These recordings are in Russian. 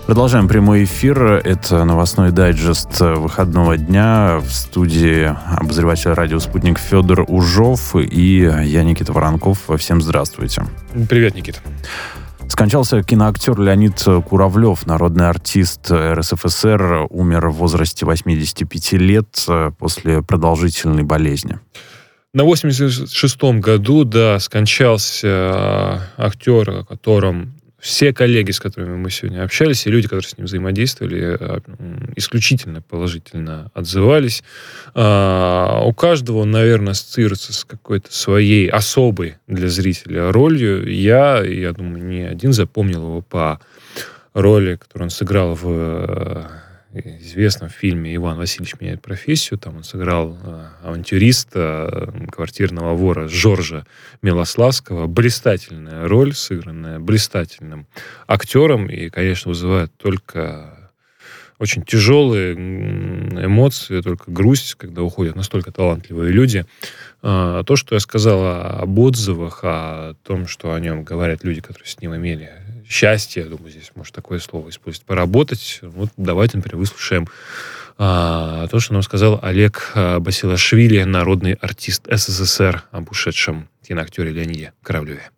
Продолжаем прямой эфир. Это новостной дайджест выходного дня. В студии обозреватель радио «Спутник» Федор Ужов и я, Никита Воронков. Всем здравствуйте. Привет, Никита. Скончался киноактер Леонид Куравлев, народный артист РСФСР, умер в возрасте 85 лет после продолжительной болезни. На 86-м году, скончался актер, о котором все коллеги, с которыми мы сегодня общались, и люди, которые с ним взаимодействовали, исключительно положительно отзывались. У каждого он, наверное, ассоциируется с какой-то своей особой для зрителя ролью. Я думаю, не один запомнил его по роли, которую он сыграл в известном фильме «Иван Васильевич меняет профессию». Там он сыграл авантюриста, квартирного вора Жоржа Милославского. Блистательная роль, сыгранная блистательным актером. И, конечно, вызывает только очень тяжелые эмоции, только грусть, когда уходят настолько талантливые люди. То, что я сказал об отзывах, о том, что о нем говорят люди, которые с ним имели счастье, я думаю, здесь может такое слово использовать, поработать. Вот давайте, например, выслушаем то, что нам сказал Олег Басилашвили, народный артист СССР, об ушедшем киноактере Леониде Куравлеве.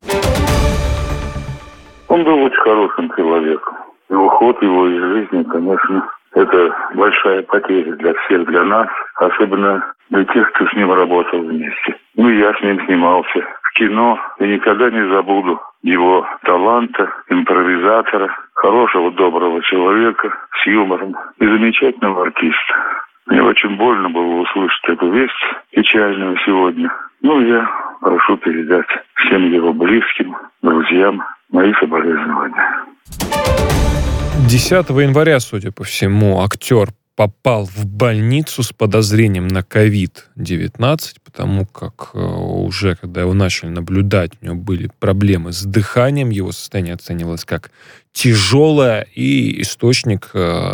Он был очень хорошим человеком. И уход его из жизни, конечно, это большая потеря для всех, для нас, особенно для тех, кто с ним работал вместе. Я с ним снимался в кино, и никогда не забуду его таланта, импровизатора, хорошего, доброго человека, с юмором и замечательного артиста. Мне очень больно было услышать эту весть печальную сегодня. Я прошу передать всем его близким, друзьям мои соболезнования. 10 января, судя по всему, актер попал в больницу с подозрением на COVID-19, потому как уже, когда его начали наблюдать, у него были проблемы с дыханием, его состояние оценивалось как тяжелое, и источник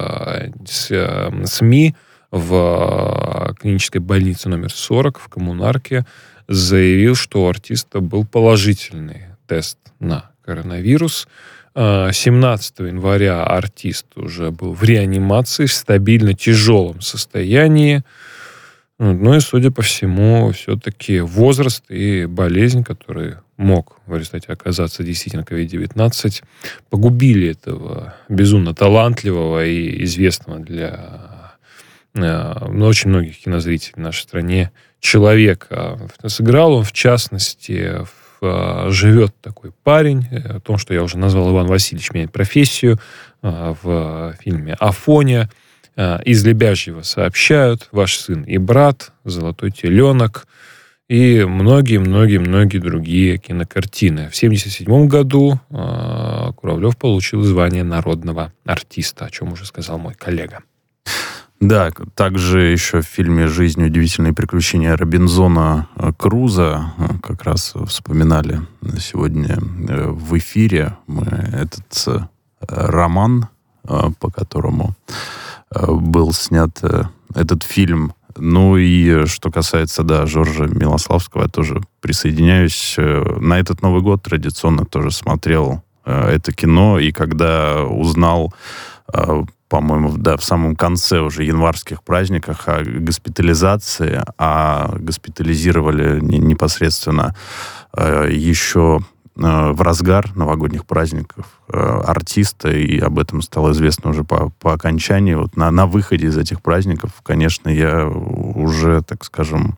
СМИ в клинической больнице номер 40 в Коммунарке заявил, что у артиста был положительный тест на коронавирус. 17 января артист уже был в реанимации в стабильно тяжелом состоянии. И, судя по всему, все-таки возраст и болезнь, который мог в результате оказаться действительно COVID-19, погубили этого безумно талантливого и известного для очень многих кинозрителей в нашей стране человека. Сыграл он, в частности, «Живет такой парень», о том, что я уже назвал, Иван Васильевич меняет профессию, в фильме «Афоня», «Из Лебяжьего сообщают», «Ваш сын и брат», «Золотой теленок» и многие-многие другие кинокартины. В 1977 году Куравлев получил звание народного артиста, о чем уже сказал мой коллега. Да, также еще в фильме «Жизнь. Удивительные приключения Робинзона Круза» как раз вспоминали сегодня в эфире мы этот роман, по которому был снят этот фильм. И что касается, Жоржа Милославского, я тоже присоединяюсь. На этот Новый год традиционно тоже смотрел это кино, и когда узнал, по-моему, в самом конце уже январских праздниках о госпитализации, госпитализировали непосредственно еще в разгар новогодних праздников артиста, и об этом стало известно уже по окончании. На выходе из этих праздников, конечно, я уже, так скажем,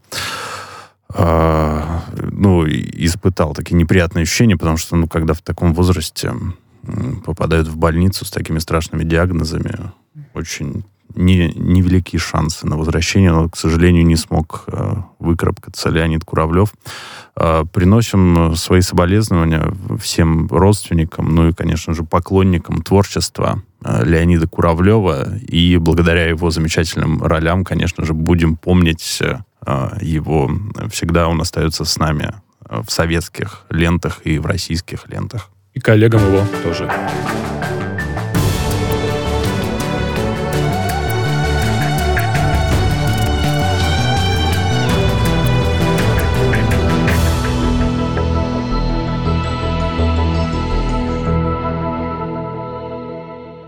испытал такие неприятные ощущения, потому что, когда в таком возрасте попадают в больницу с такими страшными диагнозами, очень невелики шансы на возвращение, но, к сожалению, не смог выкарабкаться Леонид Куравлев. Приносим свои соболезнования всем родственникам, и, конечно же, поклонникам творчества Леонида Куравлева, и благодаря его замечательным ролям, конечно же, будем помнить его. Всегда он остается с нами в советских лентах и в российских лентах. И коллегам его тоже.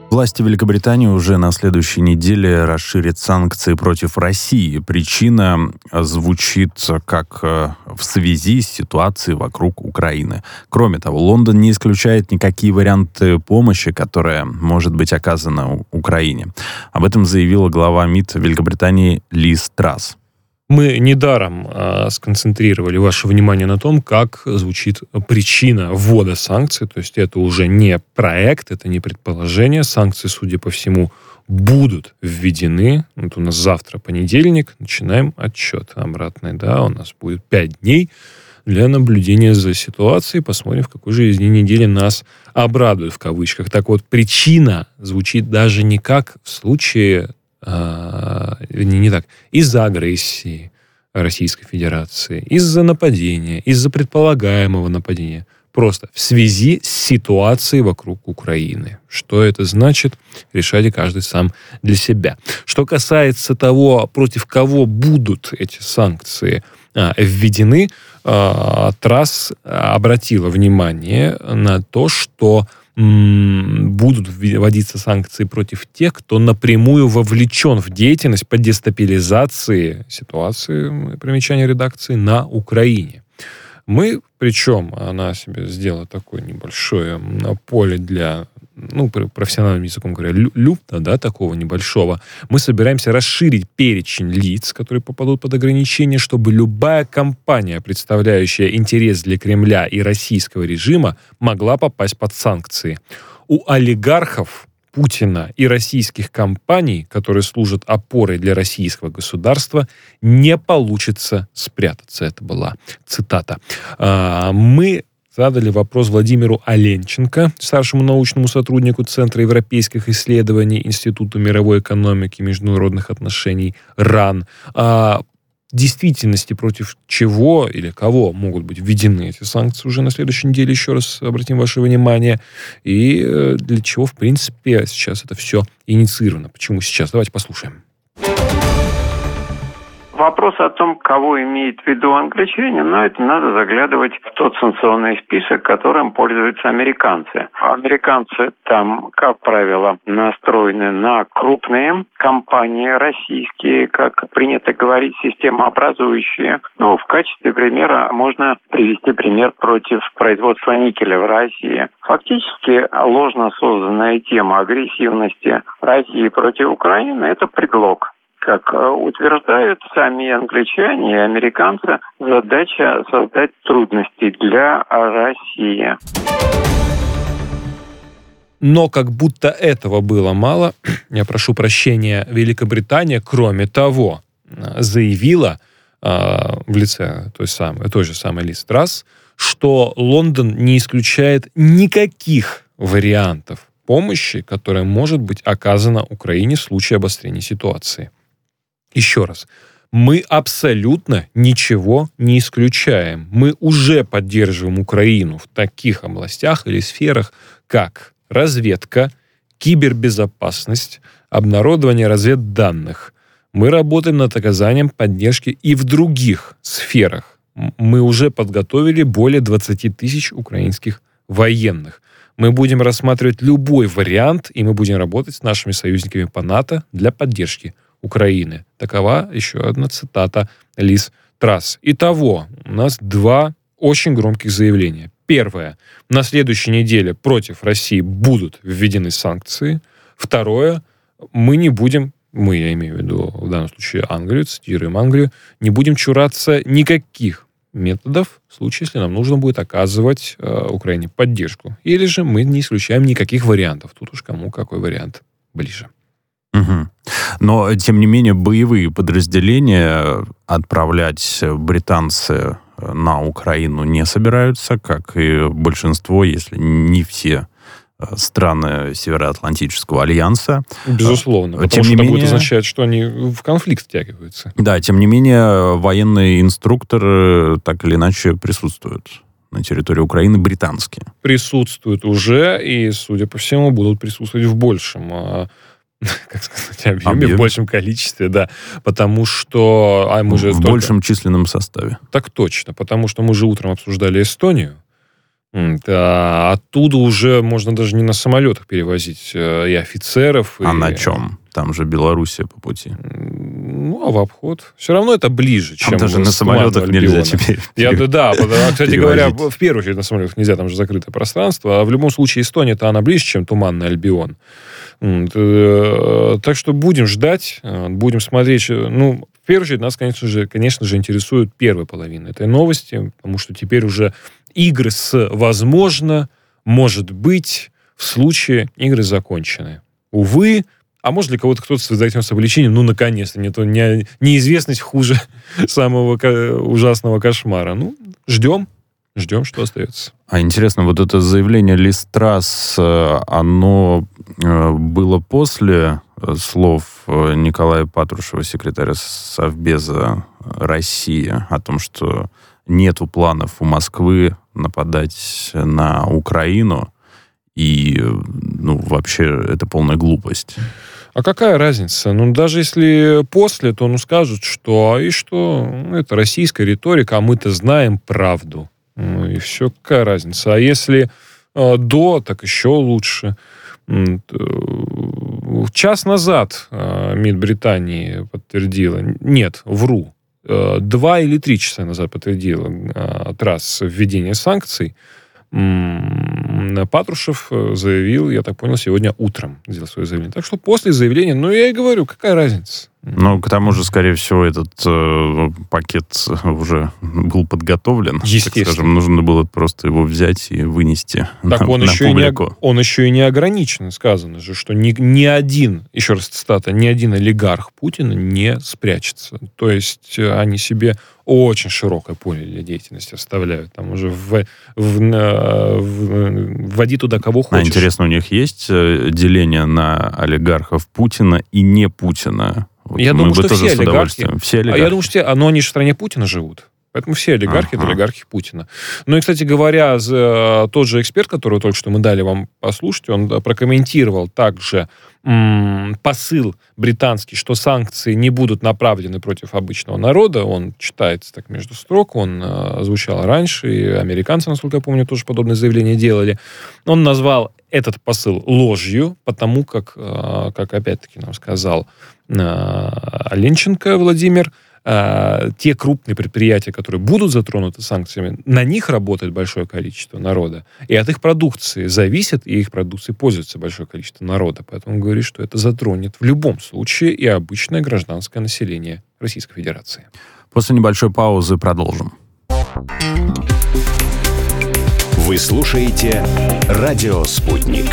Власти Великобритании уже на следующей неделе расширят санкции против России. Причина звучит как в связи с ситуацией вокруг Украины. Кроме того, Лондон не исключает никакие варианты помощи, которая может быть оказана Украине. Об этом заявила глава МИД Великобритании Лиз Трасс. Мы недаром сконцентрировали ваше внимание на том, как звучит причина ввода санкций. То есть это уже не проект, это не предположение. Санкции, судя по всему, будут введены. Вот у нас завтра понедельник, начинаем отсчет обратный. Да, у нас будет 5 дней для наблюдения за ситуацией. Посмотрим, в какой же из дней недели нас обрадуют, в кавычках. Так вот, причина звучит даже не как в случае... не так. Из-за агрессии Российской Федерации, из-за нападения, из-за предполагаемого нападения. Просто в связи с ситуацией вокруг Украины. Что это значит, решайте каждый сам для себя. Что касается того, против кого будут эти санкции введены, Трасс обратила внимание на то, что будут вводиться санкции против тех, кто напрямую вовлечен в деятельность по дестабилизации ситуации, примечание редакции, на Украине. Мы, причем, она себе сделала такое небольшое поле для, профессиональным языком говоря, люфта, да, такого небольшого. Мы собираемся расширить перечень лиц, которые попадут под ограничения, чтобы любая компания, представляющая интерес для Кремля и российского режима, могла попасть под санкции. У олигархов Путина и российских компаний, которые служат опорой для российского государства, не получится спрятаться. Это была цитата. Мы задали вопрос Владимиру Оленченко, старшему научному сотруднику Центра европейских исследований Института мировой экономики и международных отношений РАН, о действительности, против чего или кого могут быть введены эти санкции уже на следующей неделе. Еще раз обратим ваше внимание. И для чего, в принципе, сейчас это все инициировано. Почему сейчас? Давайте послушаем. Вопрос о том, кого имеет в виду англичане, это надо заглядывать в тот санкционный список, которым пользуются американцы. Американцы там, как правило, настроены на крупные компании российские, как принято говорить, системообразующие. В качестве примера можно привести пример против производства никеля в России. Фактически ложно созданная тема агрессивности России против Украины – это предлог. Как утверждают сами англичане и американцы, задача создать трудности для России. Но как будто этого было мало, я прошу прощения, Великобритания, кроме того, заявила в лице той же самой Лиз Трасс, что Лондон не исключает никаких вариантов помощи, которая может быть оказана Украине в случае обострения ситуации. Еще раз, мы абсолютно ничего не исключаем. Мы уже поддерживаем Украину в таких областях или сферах, как разведка, кибербезопасность, обнародование разведданных. Мы работаем над оказанием поддержки и в других сферах. Мы уже подготовили более 20 тысяч украинских военных. Мы будем рассматривать любой вариант, и мы будем работать с нашими союзниками по НАТО для поддержки Украины. Такова еще одна цитата Лиз Трасс. Итого, у нас 2 очень громких заявления. Первое. На следующей неделе против России будут введены санкции. Второе. Мы не будем, я имею в виду в данном случае Англию, цитируем Англию, не будем чураться никаких методов в случае, если нам нужно будет оказывать Украине поддержку. Или же мы не исключаем никаких вариантов. Тут уж кому какой вариант ближе. Угу. Но, тем не менее, боевые подразделения отправлять британцы на Украину не собираются, как и большинство, если не все страны Североатлантического альянса. Безусловно, потому что это будет означать, что они в конфликт втягиваются. Да, тем не менее, военные инструкторы так или иначе присутствуют на территории Украины, британские. Присутствуют уже, и, судя по всему, будут присутствовать в большем объеме, в большем количестве, да. Потому что... большем численном составе. Так точно, потому что мы же утром обсуждали Эстонию. Оттуда уже можно даже не на самолетах перевозить и офицеров. А на чем? Там же Белоруссия по пути. В обход. Все равно это ближе, чем... Там даже на самолетах нельзя теперь. Кстати говоря, в первую очередь на самолетах нельзя, там же закрытое пространство. А в любом случае Эстония-то она ближе, чем Туманный Альбион. Так что будем ждать, будем смотреть. В первую очередь нас, конечно же, интересует первая половина этой новости, потому что теперь уже игры с «возможно», «может быть», в случае игры закончены. Увы, а может ли кого-то кто-то задать с облегчением? Наконец-то, неизвестность хуже самого ужасного кошмара. Ждем, что остается. А интересно, вот это заявление Лиз Трасс, оно было после слов Николая Патрушева, секретаря Совбеза России, о том, что нету планов у Москвы нападать на Украину, и вообще это полная глупость. А какая разница? Даже если после, то скажут, что это российская риторика, а мы-то знаем правду. И все, какая разница? А если до, так еще лучше. Час назад МИД Британии подтвердила, нет, вру, 2 или 3 часа назад подтвердила Трасс введение санкций. Патрушев заявил, я так понял, сегодня утром сделал свое заявление. Так что после заявления, я и говорю, какая разница? К тому же, скорее всего, этот пакет уже был подготовлен. Естественно. Так скажем, нужно было просто его взять и вынести на публику. Он еще и не ограничен. Сказано же, что ни один, еще раз цитата, ни один олигарх Путина не спрячется. То есть они себе очень широкое поле для деятельности оставляют. Там уже вводи туда кого хочешь. Интересно, у них есть деление на олигархов Путина и не Путина? Я думаю, что все олигархи. А я думаю, что они же в стране Путина живут. Поэтому все олигархи это олигархи Путина. И, кстати говоря, тот же эксперт, которого только что мы дали вам послушать, он прокомментировал также посыл британский, что санкции не будут направлены против обычного народа. Он читается так между строк, он звучал раньше, и американцы, насколько я помню, тоже подобные заявления делали. Он назвал этот посыл ложью, потому как опять-таки нам сказал Ленченко Владимир, те крупные предприятия, которые будут затронуты санкциями, на них работает большое количество народа. И от их продукции зависит, и их продукцией пользуется большое количество народа. Поэтому он говорит, что это затронет в любом случае и обычное гражданское население Российской Федерации. После небольшой паузы продолжим. Вы слушаете «Радио Спутник».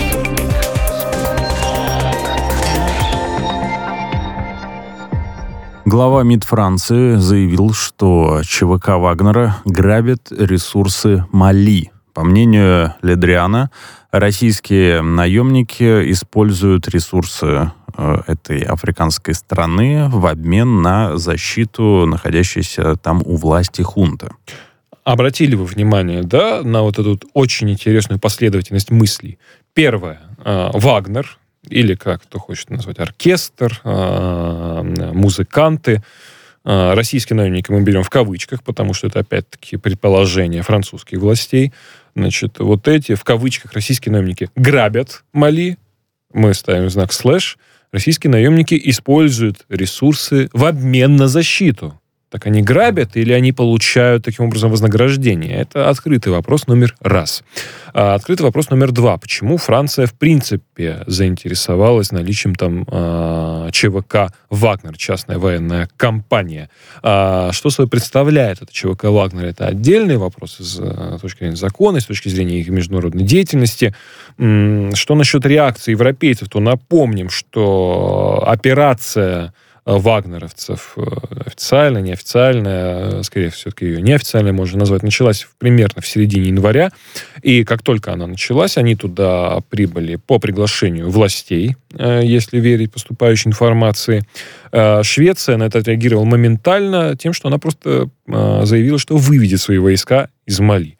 Глава МИД Франции заявил, что ЧВК Вагнера грабит ресурсы Мали. По мнению Ледриана, российские наемники используют ресурсы этой африканской страны в обмен на защиту находящейся там у власти хунты. Обратили вы внимание, на вот эту очень интересную последовательность мыслей? Первое. Вагнер, или как кто хочет назвать, оркестр, музыканты. Российские наемники мы берем в кавычках, потому что это, опять-таки, предположение французских властей. Значит, вот эти, в кавычках, российские наемники грабят Мали. Мы ставим знак слэш. Российские наемники используют ресурсы в обмен на защиту. Так они грабят или они получают таким образом вознаграждение? Это открытый вопрос номер 1. Открытый вопрос номер 2. Почему Франция в принципе заинтересовалась наличием там ЧВК «Вагнер», частная военная компания? Что собой представляет это ЧВК «Вагнер»? Это отдельный вопрос с точки зрения закона, с точки зрения их международной деятельности. Что насчет реакции европейцев? То напомним, что операция вагнеровцев, официально, неофициальная, скорее все-таки ее неофициальная можно назвать, началась примерно в середине января. И как только она началась, они туда прибыли по приглашению властей, если верить поступающей информации. Швеция на это отреагировала моментально тем, что она просто заявила, что выведет свои войска из Мали.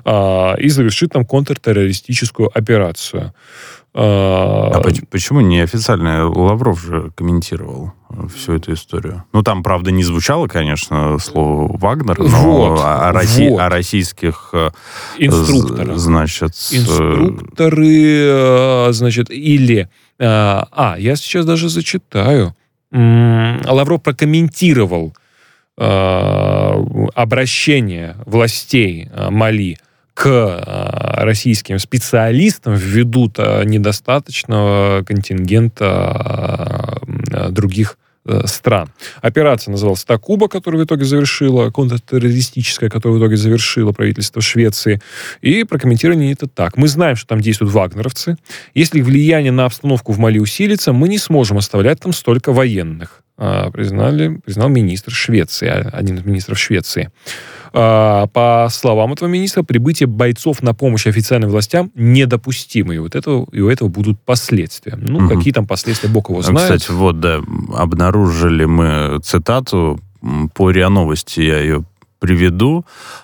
и завершит там контртеррористическую операцию. Почему неофициально Лавров же комментировал всю эту историю? Ну, там, правда, не звучало, конечно, слово «Вагнер», но о российских инструкторах. Значит... Инструкторы, значит, или... я сейчас даже зачитаю. Лавров прокомментировал обращение властей Мали к российским специалистам ввиду недостаточного контингента других стран. Операция называлась «Такуба», которую в итоге завершила, контртеррористическая, которую в итоге завершило правительство Швеции. И прокомментировали это так. Мы знаем, что там действуют вагнеровцы. Если их влияние на обстановку в Мали усилится, мы не сможем оставлять там столько военных. Признал министр Швеции, один из министров Швеции. По словам этого министра, прибытие бойцов на помощь официальным властям недопустимо. И у этого будут последствия. Какие там последствия, Бог его знает. Кстати, обнаружили мы цитату по РИА Новости, я ее приведу.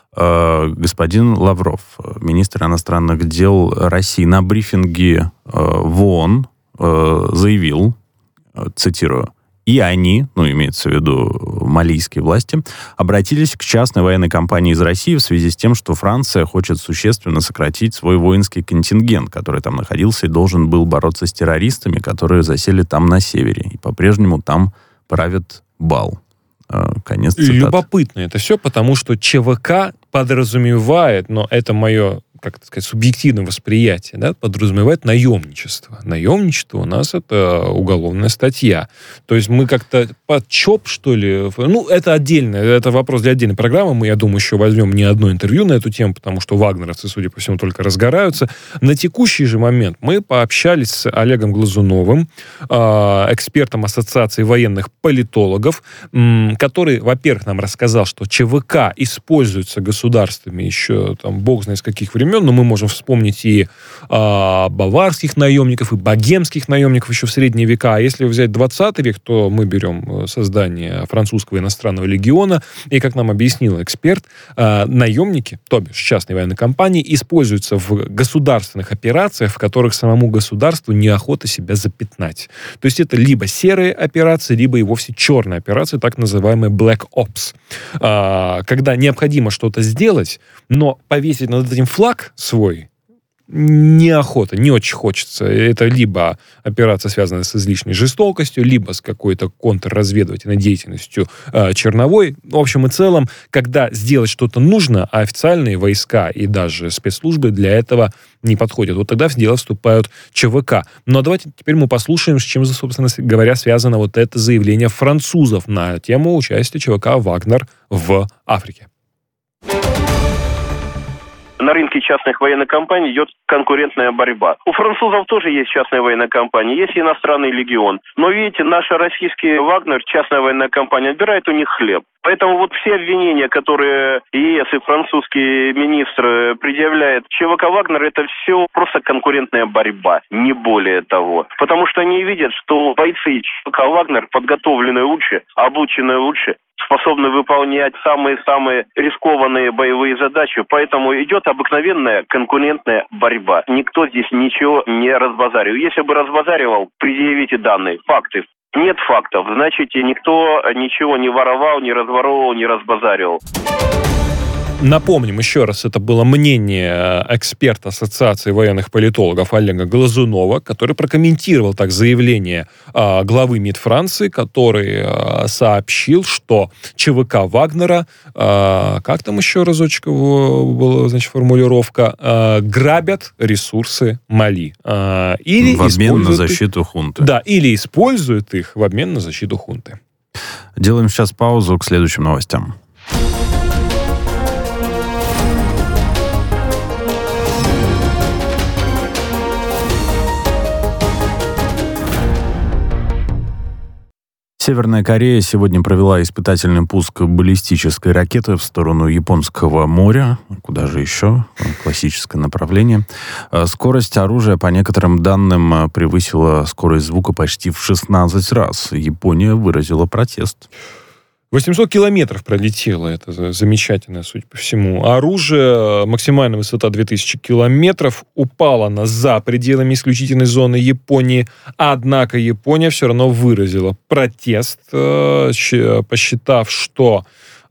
Господин Лавров, министр иностранных дел России, на брифинге в ООН заявил, цитирую, и они, имеется в виду малийские власти, обратились к частной военной компании из России в связи с тем, что Франция хочет существенно сократить свой воинский контингент, который там находился и должен был бороться с террористами, которые засели там на севере. И по-прежнему там правит бал. Конец цитаты. Любопытно это все, потому что ЧВК подразумевает, но это мое, субъективное восприятие, да, подразумевает наемничество. Наемничество у нас это уголовная статья. То есть мы как-то под ЧОП, что ли? Это отдельно, это вопрос для отдельной программы. Мы, я думаю, еще возьмем не одно интервью на эту тему, потому что вагнеровцы, судя по всему, только разгораются. На текущий же момент мы пообщались с Олегом Глазуновым, экспертом Ассоциации военных политологов, который, во-первых, нам рассказал, что ЧВК используется государствами еще, бог знает с каких времен, но мы можем вспомнить и баварских наемников, и богемских наемников еще в средние века. А если взять 20 век, то мы берем создание французского иностранного легиона, и, как нам объяснил эксперт, наемники, то бишь частные военные компании, используются в государственных операциях, в которых самому государству неохота себя запятнать. То есть это либо серые операции, либо и вовсе черные операции, так называемые Black Ops. Когда необходимо что-то сделать, но повесить над этим флаг свой неохота, не очень хочется. Это либо операция, связанная с излишней жестокостью, либо с какой-то контрразведывательной деятельностью черновой. В общем и целом, когда сделать что-то нужно, а официальные войска и даже спецслужбы для этого не подходят, вот тогда в дело вступают ЧВК. Но давайте теперь мы послушаем, с чем, собственно говоря, связано вот это заявление французов на тему участия ЧВК «Вагнер» в Африке. На рынке частных военных компаний идет конкурентная борьба. У французов тоже есть частная военная компания, есть иностранный легион. Но видите, наш российский «Вагнер», частная военная компания, отбирает у них хлеб. Поэтому все обвинения, которые ЕС и французские министры предъявляют ЧВК «Вагнер», это все просто конкурентная борьба, не более того. Потому что они видят, что бойцы ЧВК «Вагнер» подготовлены лучше, обучены лучше, способны выполнять самые-самые рискованные боевые задачи. Поэтому идет обыкновенная конкурентная борьба. Никто здесь ничего не разбазаривает. Если бы разбазаривал, предъявите данные, факты. Нет фактов, значит, никто ничего не воровал, не разворовывал, не разбазаривал. Напомним еще раз, это было мнение эксперта Ассоциации военных политологов Олега Глазунова, который прокомментировал так заявление главы МИД Франции, который сообщил, что ЧВК Вагнера, как там еще разочек была, формулировка, грабят ресурсы Мали. Или в обмен на защиту хунты. Да, или используют их в обмен на защиту хунты. Делаем сейчас паузу к следующим новостям. Северная Корея сегодня провела испытательный пуск баллистической ракеты в сторону Японского моря. Куда же еще? Классическое направление. Скорость оружия, по некоторым данным, превысила скорость звука почти в 16 раз. Япония выразила протест. 800 километров пролетело, это замечательно, судя по всему. Оружие, максимальная высота 2000 километров, упало она за пределами исключительной зоны Японии, однако Япония все равно выразила протест, посчитав, что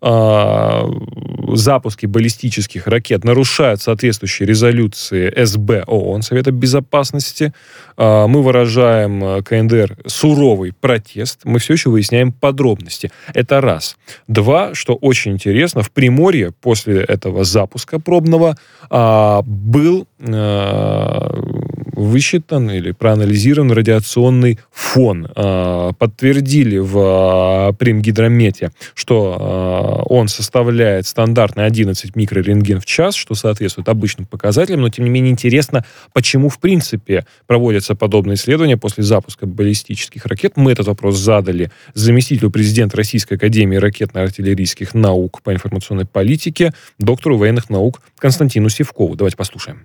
запуски баллистических ракет нарушают соответствующие резолюции СБ ООН, Совета Безопасности. Мы выражаем КНДР суровый протест. Мы все еще выясняем подробности. Это раз. Два, что очень интересно, в Приморье после этого запуска пробного был высчитан или проанализирован радиационный фон. Подтвердили в Примгидромете, что он составляет стандартный 11 микрорентген в час, что соответствует обычным показателям, но тем не менее интересно, почему в принципе проводятся подобные исследования после запуска баллистических ракет. Мы этот вопрос задали заместителю президента Российской академии ракетно-артиллерийских наук по информационной политике, доктору военных наук Константину Сивкову. Давайте послушаем.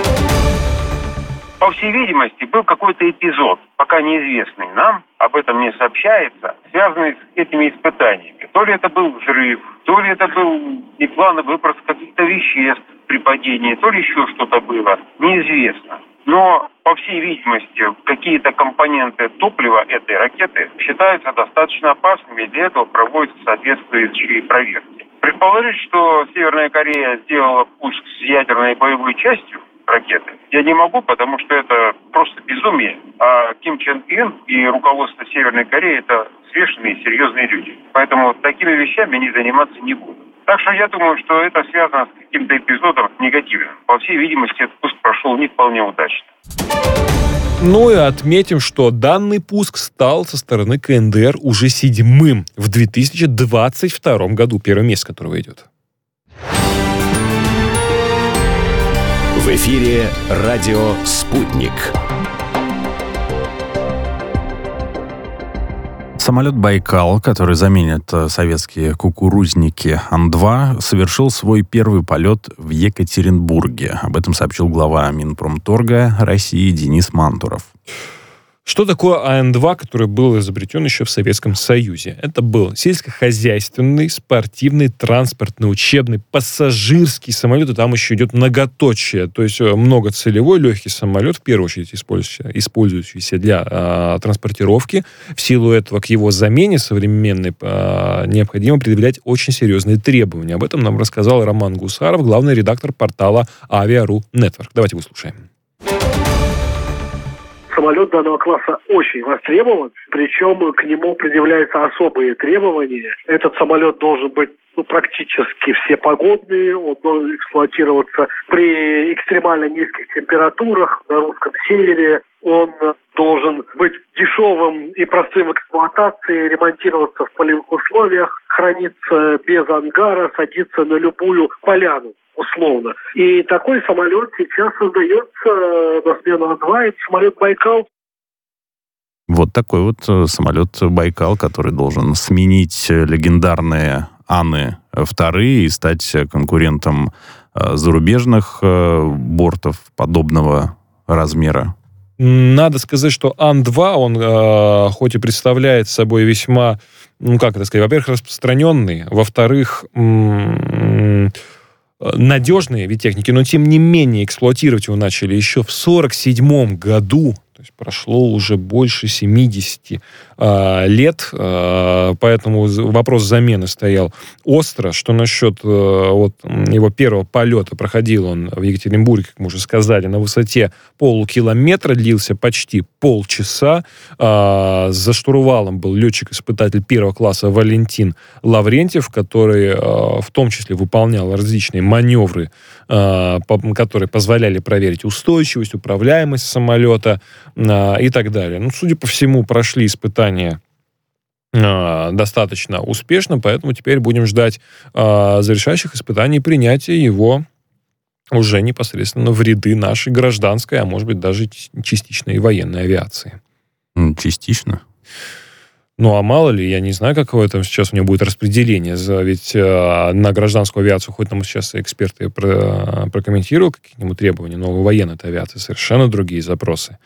По всей видимости, был какой-то эпизод, пока неизвестный нам, об этом не сообщается, связанный с этими испытаниями. То ли это был взрыв, то ли это был неплановый выброс каких-то веществ при падении, то ли еще что-то было, неизвестно. Но, по всей видимости, какие-то компоненты топлива этой ракеты считаются достаточно опасными, и для этого проводятся соответствующие проверки. Предположить, что Северная Корея сделала пуск с ядерной боевой частью ракеты, я не могу, потому что это просто безумие. А Ким Чен Ын и руководство Северной Кореи – это взвешенные и серьезные люди. Поэтому такими вещами они заниматься не будут. Так что я думаю, что это связано с каким-то эпизодом негативным. По всей видимости, этот пуск прошел не вполне удачно. Ну и отметим, что данный пуск стал со стороны КНДР уже 7-м в 2022 году, первый месяц которого идет. В эфире радио «Спутник». Самолет «Байкал», который заменит советские кукурузники Ан-2, совершил свой первый полет в Екатеринбурге. Об этом сообщил глава Минпромторга России Денис Мантуров. Что такое Ан-2, который был изобретен еще в Советском Союзе? Это был сельскохозяйственный, спортивный, транспортный, учебный, пассажирский самолет, и там еще идет многоточие, то есть многоцелевой легкий самолет, в первую очередь использующийся для транспортировки. В силу этого к его замене современной необходимо предъявлять очень серьезные требования. Об этом нам рассказал Роман Гусаров, главный редактор портала Авиа.ру Network. Давайте выслушаем. Самолет данного класса очень востребован, причем к нему предъявляются особые требования. Этот самолет должен быть практически всепогодный, он должен эксплуатироваться при экстремально низких температурах на русском севере, он должен быть дешевым и простым в эксплуатации, ремонтироваться в полевых условиях, храниться без ангара, садиться на любую поляну. Условно. И такой самолет сейчас создается на смену Ан-2, это самолет «Байкал». Вот такой вот самолет «Байкал», который должен сменить легендарные Аны-2 и стать конкурентом зарубежных бортов подобного размера. Надо сказать, что Ан-2, он хоть и представляет собой весьма, во-первых, распространенный, во-вторых, надежные вид техники, но тем не менее эксплуатировать его начали еще в 1947 году. То есть прошло уже больше 70 лет, поэтому вопрос замены стоял остро. Что насчет его первого полета? Проходил он в Екатеринбурге, как мы уже сказали, на высоте полукилометра, длился почти полчаса. За штурвалом был летчик-испытатель первого класса Валентин Лаврентьев, который в том числе выполнял различные маневры, которые позволяли проверить устойчивость, управляемость самолета и так далее. Судя по всему, прошли испытания достаточно успешно, поэтому теперь будем ждать завершающих испытаний и принятия его уже непосредственно в ряды нашей гражданской, а может быть даже частично и военной авиации. Частично? А мало ли, я не знаю, какое там сейчас у него будет распределение. Ведь на гражданскую авиацию, хоть нам сейчас эксперты прокомментировали какие-нибудь требования, но у военной авиации совершенно другие запросы.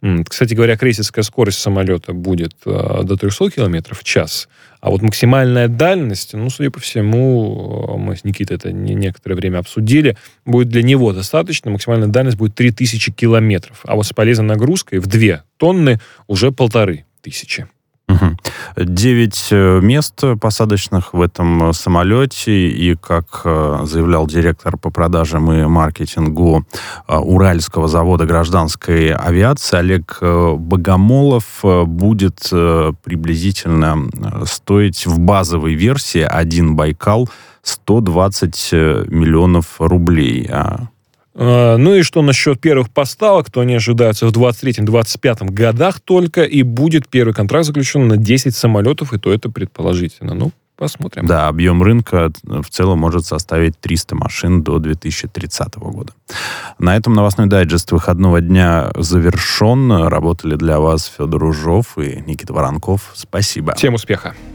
Кстати говоря, крейсерская скорость самолета будет до 300 км в час, а вот максимальная дальность, судя по всему, мы с Никитой это некоторое время обсудили, будет для него достаточно, максимальная дальность будет 3000 километров, а вот с полезной нагрузкой в 2 тонны уже 1500. 9 мест посадочных в этом самолете, и, как заявлял директор по продажам и маркетингу Уральского завода гражданской авиации Олег Богомолов, будет приблизительно стоить в базовой версии один Байкал 120 миллионов рублей. Ну и что насчет первых поставок, то они ожидаются в 23-25 годах только, и будет первый контракт заключен на 10 самолетов, и то это предположительно. Посмотрим. Да, объем рынка в целом может составить 300 машин до 2030 года. На этом новостной дайджест выходного дня завершен. Работали для вас Федор Ужов и Никита Воронков. Спасибо. Всем успеха.